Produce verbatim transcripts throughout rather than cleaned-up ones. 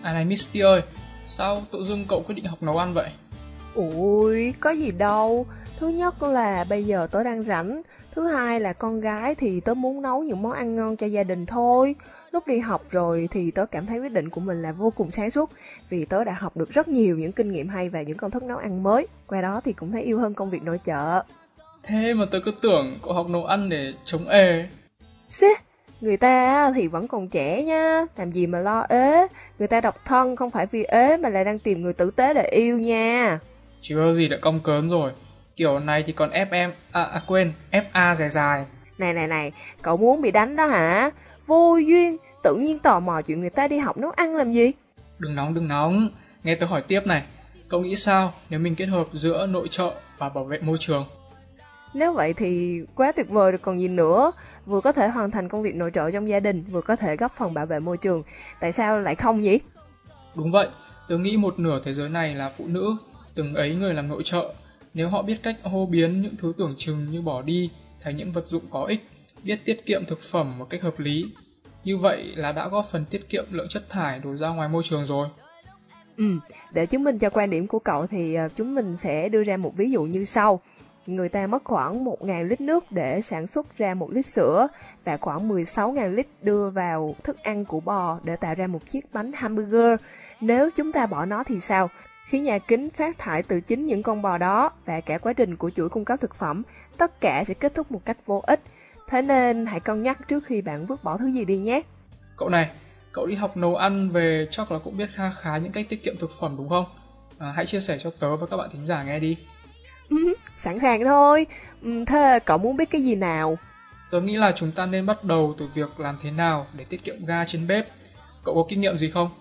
À này Misty ơi, sao tự dưng cậu quyết định học nấu ăn vậy? Ui, có gì đâu. Thứ nhất là bây giờ tớ đang rảnh. Thứ hai là con gái thì tớ muốn nấu những món ăn ngon cho gia đình thôi. Lúc đi học rồi thì tớ cảm thấy quyết định của mình là vô cùng sáng suốt. Vì tớ đã học được rất nhiều những kinh nghiệm hay và những công thức nấu ăn mới. Qua đó thì cũng thấy yêu hơn công việc nội trợ. Thế mà tớ cứ tưởng cậu học nấu ăn để chống ê. Xế, người ta thì vẫn còn trẻ nha. Làm gì mà lo ế. Người ta độc thân không phải vì ế mà là đang tìm người tử tế để yêu nha. Chứ có gì đã cong cớn rồi. Kiểu này thì còn ép em, à, à quên, ép a dài dài. Này này này, cậu muốn bị đánh đó hả? Vô duyên, tự nhiên tò mò chuyện người ta đi học nấu ăn làm gì? Đừng nóng đừng nóng, nghe tớ hỏi tiếp này. Cậu nghĩ sao nếu mình kết hợp giữa nội trợ và bảo vệ môi trường? Nếu vậy thì quá tuyệt vời rồi còn gì nữa. Vừa có thể hoàn thành công việc nội trợ trong gia đình, vừa có thể góp phần bảo vệ môi trường. Tại sao lại không nhỉ? Đúng vậy, tớ nghĩ một nửa thế giới này là phụ nữ, từng ấy người làm nội trợ. Nếu họ biết cách hô biến những thứ tưởng chừng như bỏ đi thành những vật dụng có ích, biết tiết kiệm thực phẩm một cách hợp lý, như vậy là đã góp phần tiết kiệm lượng chất thải đổ ra ngoài môi trường rồi. Ừ, để chứng minh cho quan điểm của cậu thì ờ, chúng mình sẽ đưa ra một ví dụ như sau. Người ta mất khoảng một nghìn lít nước để sản xuất ra một lít sữa và khoảng mười sáu nghìn lít đưa vào thức ăn của bò để tạo ra một chiếc bánh hamburger. Nếu chúng ta bỏ nó thì sao? Khí nhà kính phát thải từ chính những con bò đó và cả quá trình của chuỗi cung cấp thực phẩm, tất cả sẽ kết thúc một cách vô ích. Thế nên hãy cân nhắc trước khi bạn vứt bỏ thứ gì đi nhé. Cậu này, cậu đi học nấu ăn về chắc là cũng biết kha khá những cách tiết kiệm thực phẩm đúng không? À, hãy chia sẻ cho tớ và các bạn thính giả nghe đi. Ừ, sẵn sàng thôi. Ừ, thế cậu muốn biết cái gì nào? Tớ nghĩ là chúng ta nên bắt đầu từ việc làm thế nào để tiết kiệm ga trên bếp. Cậu có kinh nghiệm gì không?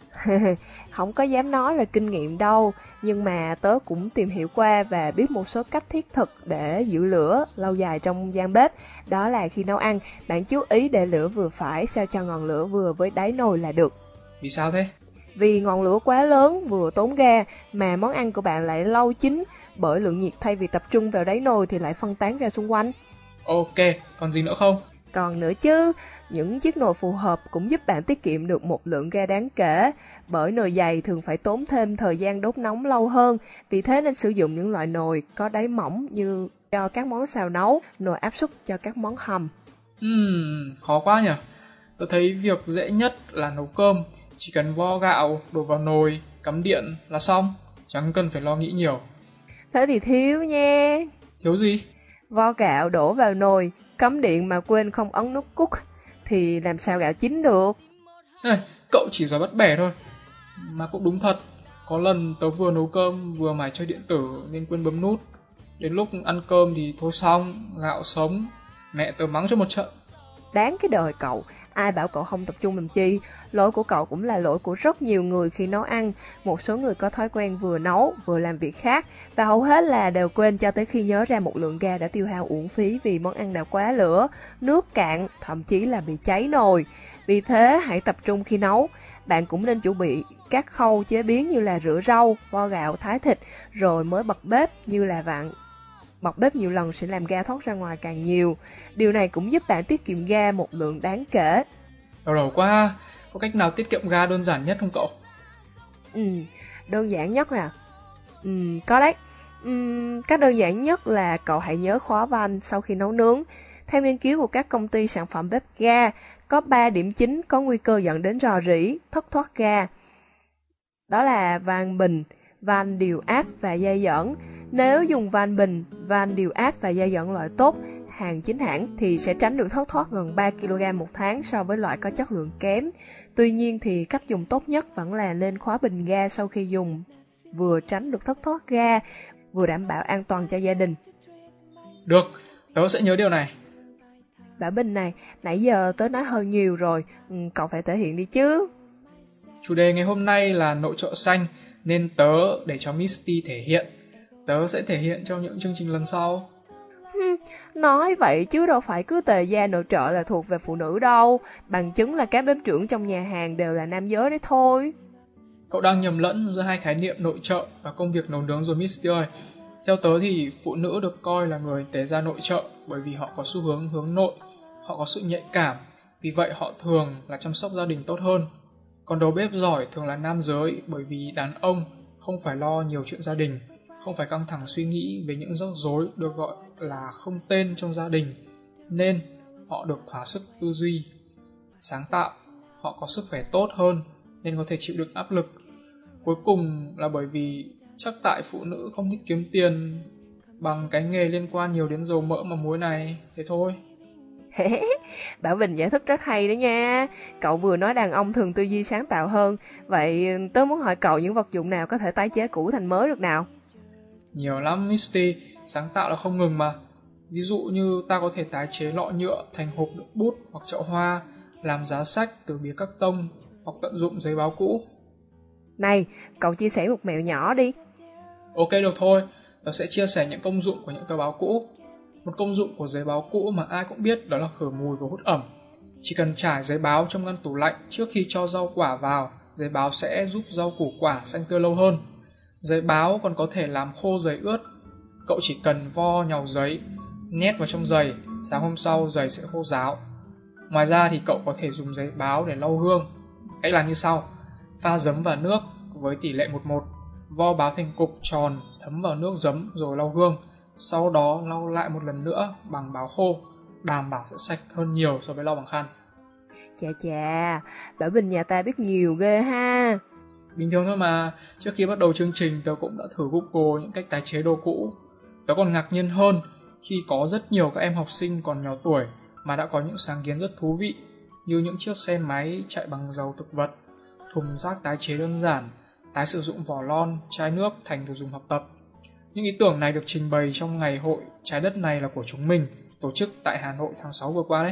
Không có dám nói là kinh nghiệm đâu, nhưng mà tớ cũng tìm hiểu qua và biết một số cách thiết thực để giữ lửa lâu dài trong gian bếp. Đó là khi nấu ăn, bạn chú ý để lửa vừa phải sao cho ngọn lửa vừa với đáy nồi là được. Vì sao thế? Vì ngọn lửa quá lớn vừa tốn ga mà món ăn của bạn lại lâu chín, bởi lượng nhiệt thay vì tập trung vào đáy nồi thì lại phân tán ra xung quanh. Ok, còn gì nữa không? Còn nữa chứ, những chiếc nồi phù hợp cũng giúp bạn tiết kiệm được một lượng ga đáng kể, bởi nồi dày thường phải tốn thêm thời gian đốt nóng lâu hơn, vì thế nên sử dụng những loại nồi có đáy mỏng như cho các món xào nấu, nồi áp suất cho các món hầm. Ừm, khó quá nhỉ? Tớ thấy việc dễ nhất là nấu cơm, chỉ cần vo gạo, đổ vào nồi, cắm điện là xong, chẳng cần phải lo nghĩ nhiều. Thế thì thiếu nha. Thiếu gì? Vo gạo đổ vào nồi, cắm điện mà quên không ấn nút cook, thì làm sao gạo chín được? Này, cậu chỉ giỏi bắt bẻ thôi. Mà cũng đúng thật, có lần tớ vừa nấu cơm vừa mải chơi điện tử nên quên bấm nút. Đến lúc ăn cơm thì thôi xong, gạo sống, mẹ tớ mắng cho một trận. Đáng cái đời cậu, ai bảo cậu không tập trung làm chi. Lỗi của cậu cũng là lỗi của rất nhiều người khi nấu ăn. Một số người có thói quen vừa nấu vừa làm việc khác, và hầu hết là đều quên cho tới khi nhớ ra một lượng ga đã tiêu hao uổng phí vì món ăn đã quá lửa, nước cạn, thậm chí là bị cháy nồi. Vì thế hãy tập trung khi nấu. Bạn cũng nên chuẩn bị các khâu chế biến như là rửa rau, vo gạo, thái thịt, rồi mới bật bếp như là vặn. Bật bếp nhiều lần sẽ làm ga thoát ra ngoài càng nhiều. Điều này cũng giúp bạn tiết kiệm ga một lượng đáng kể. Đau đầu quá, có cách nào tiết kiệm ga đơn giản nhất không cậu? Ừ, đơn giản nhất là ừ, có đấy. Ừ, cách đơn giản nhất là cậu hãy nhớ khóa van sau khi nấu nướng. Theo nghiên cứu của các công ty sản phẩm bếp ga, có ba điểm chính có nguy cơ dẫn đến rò rỉ, thất thoát ga. Đó là van bình, van điều áp và dây dẫn. Nếu dùng van bình, van điều áp và dây dẫn loại tốt, hàng chính hãng thì sẽ tránh được thất thoát gần ba ki lô gam một tháng so với loại có chất lượng kém. Tuy nhiên thì cách dùng tốt nhất vẫn là nên khóa bình ga sau khi dùng, vừa tránh được thất thoát ga, vừa đảm bảo an toàn cho gia đình. Được, tớ sẽ nhớ điều này. Bảo Bình này, nãy giờ tớ nói hơi nhiều rồi, ừ, cậu phải thể hiện đi chứ. Chủ đề ngày hôm nay là nội trợ xanh, nên tớ để cho Misty thể hiện. Tớ sẽ thể hiện trong những chương trình lần sau. Hmm, nói vậy chứ đâu phải cứ tề gia nội trợ là thuộc về phụ nữ đâu. Bằng chứng là các bếp trưởng trong nhà hàng đều là nam giới đấy thôi. Cậu đang nhầm lẫn giữa hai khái niệm nội trợ và công việc nấu nướng rồi Misty ơi. Theo tớ thì phụ nữ được coi là người tề gia nội trợ bởi vì họ có xu hướng hướng nội, họ có sự nhạy cảm, vì vậy họ thường là chăm sóc gia đình tốt hơn. Còn đầu bếp giỏi thường là nam giới, bởi vì đàn ông không phải lo nhiều chuyện gia đình, không phải căng thẳng suy nghĩ về những rắc rối được gọi là không tên trong gia đình, nên họ được thỏa sức tư duy, sáng tạo, họ có sức khỏe tốt hơn nên có thể chịu đựng áp lực. Cuối cùng là bởi vì chắc tại phụ nữ không thích kiếm tiền bằng cái nghề liên quan nhiều đến dầu mỡ mà muối này, thế thôi. Bảo Bình giải thích rất hay đó nha. Cậu vừa nói đàn ông thường tư duy sáng tạo hơn. Vậy tớ muốn hỏi cậu những vật dụng nào có thể tái chế cũ thành mới được nào? Nhiều lắm Misty, sáng tạo là không ngừng mà. Ví dụ như ta có thể tái chế lọ nhựa thành hộp đựng bút hoặc chậu hoa, làm giá sách từ bìa các tông, hoặc tận dụng giấy báo cũ. Này, cậu chia sẻ một mẹo nhỏ đi. Ok được thôi, tớ sẽ chia sẻ những công dụng của những tờ báo cũ. Một công dụng của giấy báo cũ mà ai cũng biết đó là khử mùi và hút ẩm. Chỉ cần trải giấy báo trong ngăn tủ lạnh trước khi cho rau quả vào, giấy báo sẽ giúp rau củ quả xanh tươi lâu hơn. Giấy báo còn có thể làm khô giấy ướt. Cậu chỉ cần vo nhàu giấy, nhét vào trong giày, sáng hôm sau giày sẽ khô ráo. Ngoài ra thì cậu có thể dùng giấy báo để lau gương. Cách làm như sau: pha giấm và nước với tỷ lệ một một, vo báo thành cục tròn, thấm vào nước giấm rồi lau gương. Sau đó lau lại một lần nữa bằng báo khô, đảm bảo sẽ sạch hơn nhiều so với lau bằng khăn. Chà chà, Bảo Bình nhà ta biết nhiều ghê ha. Bình thường thôi mà, trước khi bắt đầu chương trình tớ cũng đã thử Google những cách tái chế đồ cũ. Tớ còn ngạc nhiên hơn khi có rất nhiều các em học sinh còn nhỏ tuổi mà đã có những sáng kiến rất thú vị, như những chiếc xe máy chạy bằng dầu thực vật, thùng rác tái chế đơn giản, tái sử dụng vỏ lon, chai nước thành đồ dùng học tập. Những ý tưởng này được trình bày trong ngày hội Trái đất này là của chúng mình, tổ chức tại Hà Nội tháng sáu vừa qua đấy.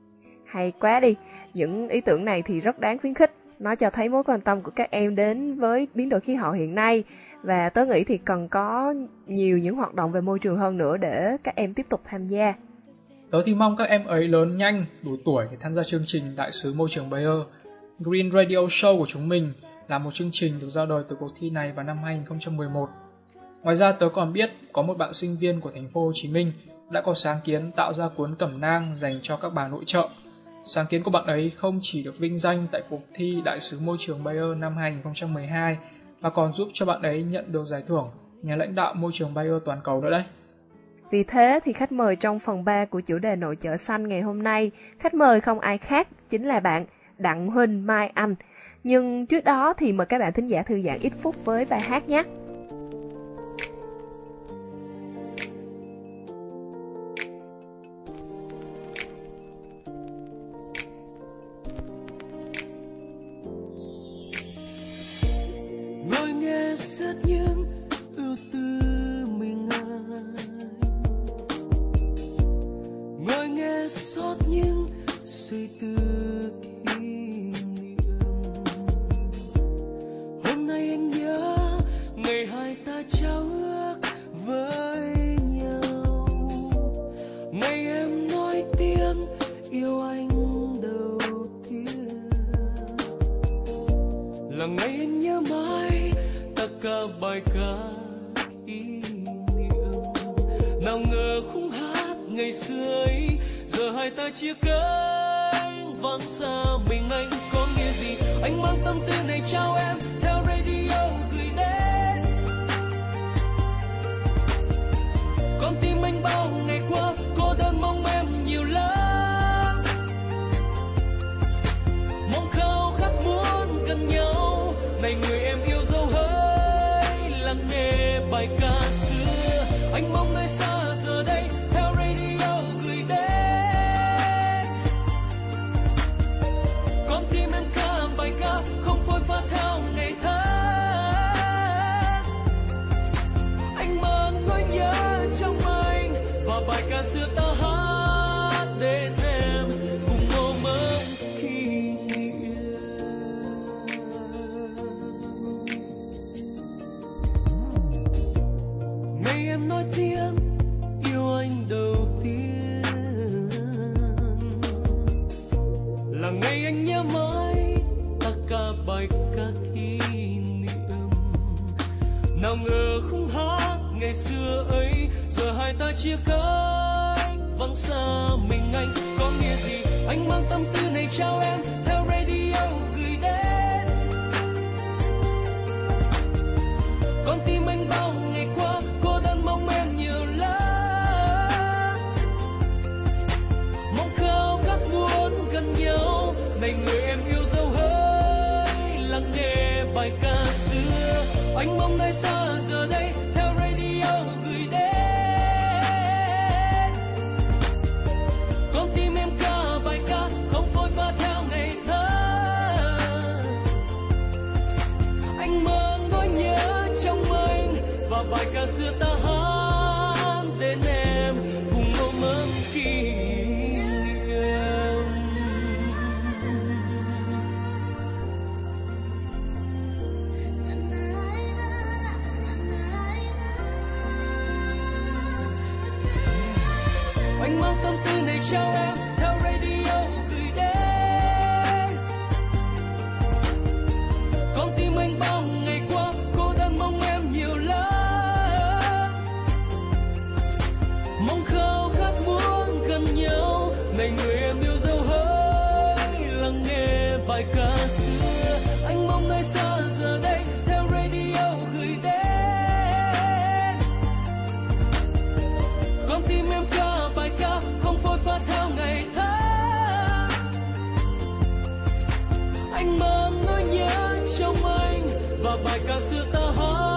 Hay quá đi, những ý tưởng này thì rất đáng khuyến khích. Nó cho thấy mối quan tâm của các em đến với biến đổi khí hậu hiện nay. Và tớ nghĩ thì cần có nhiều những hoạt động về môi trường hơn nữa để các em tiếp tục tham gia. Tớ thì mong các em ấy lớn nhanh, đủ tuổi để tham gia chương trình Đại sứ Môi trường Bayer. Green Radio Show của chúng mình là một chương trình được ra đời từ cuộc thi này vào năm hai không một một. Ngoài ra tớ còn biết có một bạn sinh viên của thành phố Hồ Chí Minh đã có sáng kiến tạo ra cuốn cẩm nang dành cho các bà nội trợ. Sáng kiến của bạn ấy không chỉ được vinh danh tại cuộc thi Đại sứ Môi trường Bayer năm hai không một hai mà còn giúp cho bạn ấy nhận được giải thưởng nhà lãnh đạo môi trường Bayer toàn cầu nữa đấy. Vì thế thì khách mời trong phần ba của chủ đề Nội trợ xanh ngày hôm nay, khách mời không ai khác chính là bạn Đặng Huỳnh Mai Anh. Nhưng trước đó thì mời các bạn thính giả thư giãn ít phút với bài hát nhé. Ngồi nghe rất những ưu tư mình anh, ngồi nghe xót những suy tư kỷ niệm. Hôm nay anh nhớ ngày hai ta trao ước với nhau, ngày em nói tiếng yêu anh đầu tiên, là ngày anh nhớ mãi tất cả bài ca kỷ niệm. Nào ngờ khung hát ngày xưa ấy giờ hai ta chia cánh vắng xa mình. Anh có nghĩa gì? Anh mang tâm tư này trao em theo radio gửi đến. Con tim anh bao ngày qua cô đơn mong em nhiều lắm, mong khao khát muốn gần nhau. Này người em yêu dấu hỡi lắng nghe bài ca xưa. Anh mong nơi xa giờ đây theo radio gửi đến. Con tim em ca bài ca không phôi pha theo ngày tháng. Anh mang nỗi nhớ trong anh và bài ca xưa ta hát đến em cùng ôm ấp kỷ niệm. Ngày em nói tiếng yêu anh đầu tiên, là ngày anh nhớ mãi tất cả bài ca kỷ niệm. Nào ngờ khung hát ngày xưa ấy giờ hai ta chia cánh vắng xa mình. Anh có nghĩa gì? Anh mang tâm tư này trao em theo radio gửi đến. Anh mong nơi xa giờ đây theo radio gửi đến. Con tim em ca bài ca không phôi pha theo ngày thơ. Anh mang nỗi nhớ trong anh và bài ca xưa ta hát đến em cùng ôm ấp kỷ niệm. Anh mang tâm tư này trao em theo radio gửi đến. Con tim anh bao ngày qua cô đơn mong em nhiều lắm. Mong khao khát muốn gần nhau, này người em yêu dấu hỡi lắng nghe bài ca xưa. Anh mong nơi xa giờ đây theo radio gửi đến. Con tim em ca bài ca không phôi pha theo ngày tháng. Anh mang nỗi nhớ trong anh và bài ca xưa ta hát